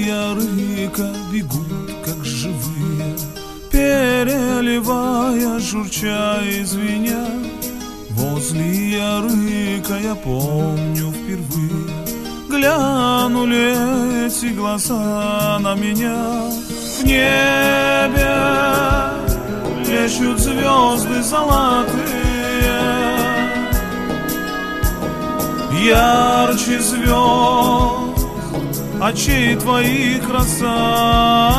ярыка бегут, как живые, переливая, журча и звеня. Возле ярыка я помню впервые глянули эти глаза на меня. В небе плещут звезды золотые, ярче звезд очей твоих краса.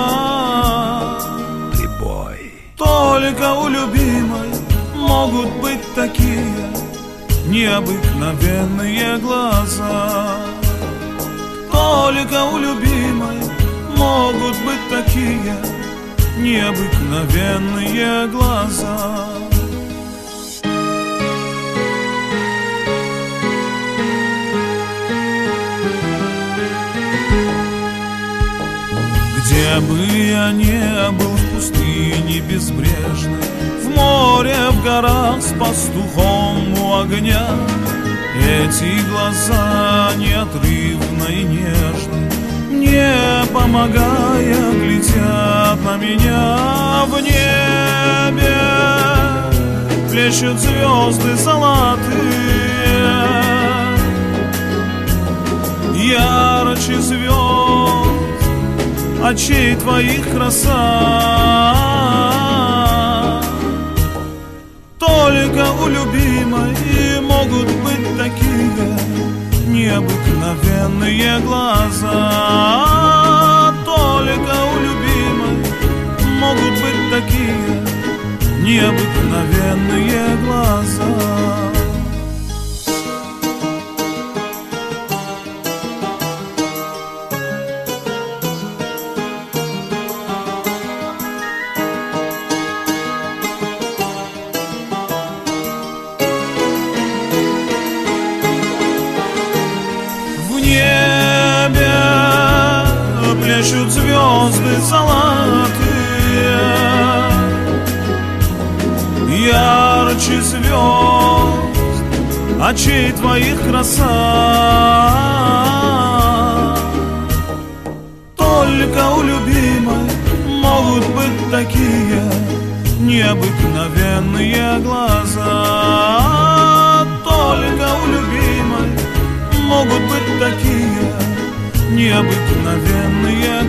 Прибой. Только у любимой могут быть такие необыкновенные глаза. Только у любимой могут быть такие необыкновенные глаза. Где бы я ни был, в пустыне безбрежной, в море, в горах, с пастухом у огня, эти глаза неотрывно и нежно, мне помогая, глядят на меня. В небе плещут звезды золотые, ярче звезд очей твоих краса. Только у любимой могут быть такие необыкновенные глаза. Только у любимой могут быть такие необыкновенные глаза. Плещут звезды золотые, ярче звезд очей твоих краса. Только у любимой могут быть такие необыкновенные глаза. Только у любимой могут быть такие необыкновенные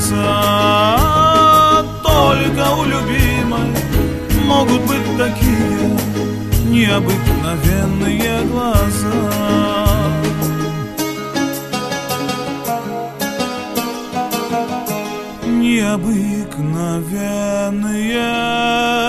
глаза. Только у любимой могут быть такие необыкновенные глаза. Необыкновенные